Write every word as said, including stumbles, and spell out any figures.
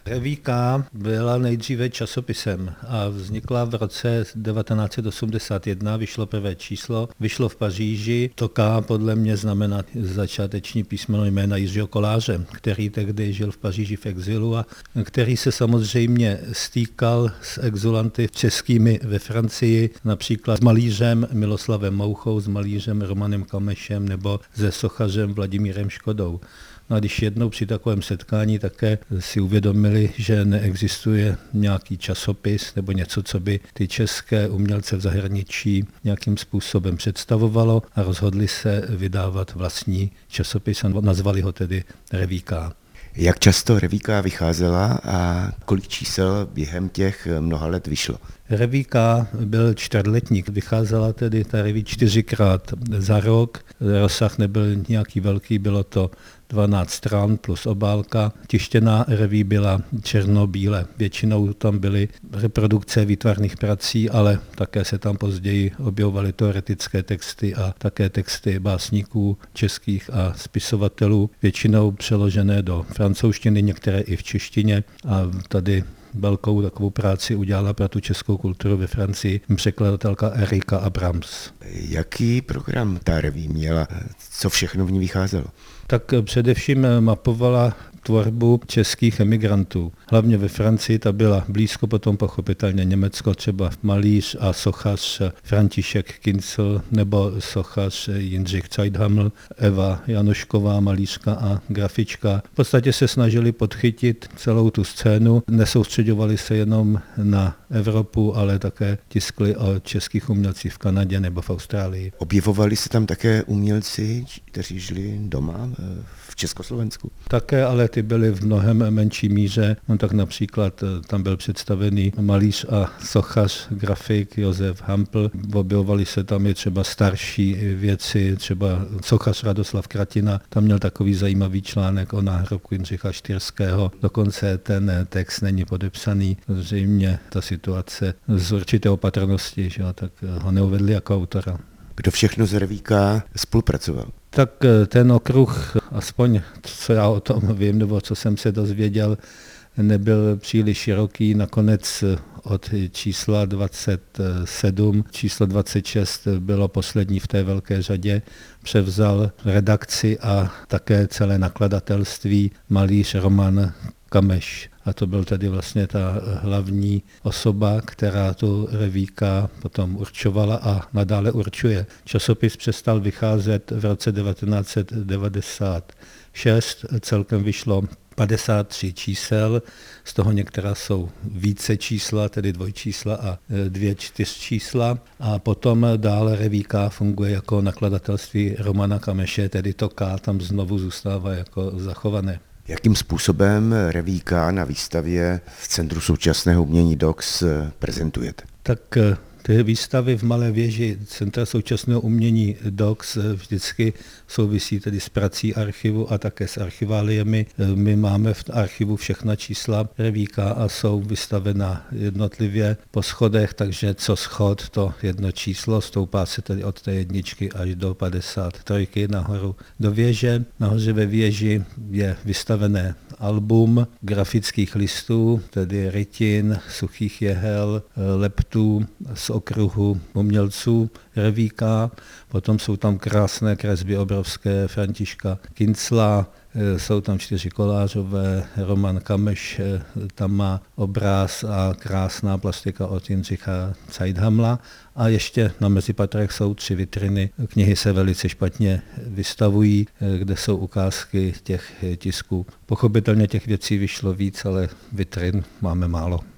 Revíka byla nejdříve časopisem a vznikla v roce devatenáct set osmdesát jedna, vyšlo prvé číslo, vyšlo v Paříži. To K podle mě znamená začáteční písmeno jména Jiřího Koláře, který tehdy žil v Paříži v exilu a který se samozřejmě stýkal s exilanty českými ve Francii, například s malířem Miloslavem Mouchou, s malířem Romanem Kamešem nebo se sochařem Vladimírem Škodou. No a když jednou při takovém setkání také si uvědomili, že neexistuje nějaký časopis nebo něco, co by ty české umělce v zahraničí nějakým způsobem představovalo a rozhodli se vydávat vlastní časopis a nazvali ho tedy Revíka. Jak často Revíka vycházela a kolik čísel během těch mnoha let vyšlo? Revíka byl čtvrtletník, vycházela tedy ta reví čtyřikrát za rok, rozsah nebyl nějaký velký, bylo to dvanáct stran plus obálka. Tištěná reví byla černobíle, většinou tam byly reprodukce výtvarných prací, ale také se tam později objevovaly teoretické texty a také texty básníků českých a spisovatelů, většinou přeložené do francouzštiny, některé i v češtině a tady velkou takovou práci udělala pro tu českou kulturu ve Francii překladatelka Erika Abrams. Jaký program ta reví měla? Co všechno v ní vycházelo? Tak především mapovala tvorbu českých emigrantů. Hlavně ve Francii ta byla blízko, potom pochopitelně Německo, třeba malíř a sochař František Kincl nebo sochař Jindřich Zeithaml, Eva Janošková, malířka a grafička. V podstatě se snažili podchytit celou tu scénu, nesoustředovali se jenom na Evropu, ale také tiskli o českých umělcích v Kanadě nebo v Austrálii. Objevovali se tam také umělci, kteří žili doma v Československu? Také, ale ty byly v mnohem menší míře. No tak například tam byl představený malíř a sochař, grafik Josef Hampl. Objevovali se tam i třeba starší věci, třeba sochař Radoslav Kratina. Tam měl takový zajímavý článek o náhrobku Jindřicha Štýrského. Dokonce ten text není podepsaný. Zřejmě ta situace z určité opatrnosti, že, tak ho neuvedli jako autora. Kdo všechno z Revíka spolupracoval? Tak ten okruh, aspoň co já o tom vím, nebo co jsem se dozvěděl, nebyl příliš široký. Nakonec od čísla dvacet sedm, číslo dvacet šest bylo poslední v té velké řadě, převzal redakci a také celé nakladatelství malíř Roman Kameš. A to byl tedy vlastně ta hlavní osoba, která tu Revíka potom určovala a nadále určuje. Časopis přestal vycházet v roce devatenáct set devadesát šest, celkem vyšlo padesát tři čísel, z toho některá jsou více čísla, tedy dvojčísla a dvě čtyřčísla. A potom dále Revíka funguje jako nakladatelství Romana Kameše, tedy to K tam znovu zůstává jako zachované. Jakým způsobem Revíka na výstavě v Centru současného umění D O X prezentujete? Tak ty výstavy v Malé věži Centra současného umění D O X vždycky souvisí tedy s prací archivu a také s archiváliemi. My máme v archivu všechna čísla Revíka a jsou vystavena jednotlivě po schodech, takže co schod, to jedno číslo, stoupá se tedy od té jedničky až do padesát tři nahoru do věže. Nahoře ve věži je vystavené album grafických listů, tedy rytin, suchých jehel, leptů z okruhu umělců Revíka. Potom jsou tam krásné kresby obrovské Františka Kincla, jsou tam čtyři kolářové, Roman Kameš tam má obráz a krásná plastika od Jindřicha Zeithamla. A ještě na mezipatrech jsou tři vitriny. Knihy se velice špatně vystavují, kde jsou ukázky těch tisků. Pochopitelně těch věcí vyšlo víc, ale vitrin máme málo.